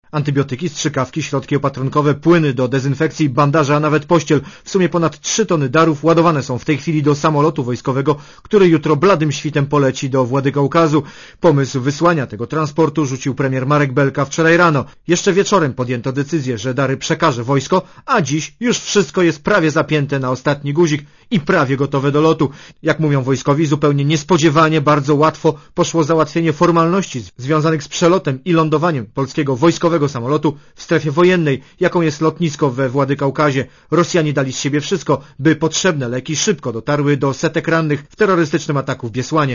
Antybiotyki, strzykawki, środki opatrunkowe, płyny do dezynfekcji, bandaże, a nawet pościel. W sumie ponad 3 tony darów ładowane są w tej chwili do samolotu wojskowego, który jutro bladym świtem poleci do Władykaukazu. Pomysł wysłania tego transportu rzucił premier Marek Belka wczoraj rano. Jeszcze wieczorem podjęto decyzję, że dary przekaże wojsko, a dziś już wszystko jest prawie zapięte na ostatni guzik i prawie gotowe do lotu. Jak mówią wojskowi, zupełnie niespodziewanie, bardzo łatwo poszło załatwienie formalności związanych z przelotem i lądowaniem polskiego wojskowego samolotu w strefie wojennej, jaką jest lotnisko we Władykaukazie. Rosjanie dali z siebie wszystko, by potrzebne leki szybko dotarły do setek rannych w terrorystycznym ataku w Biesłanie.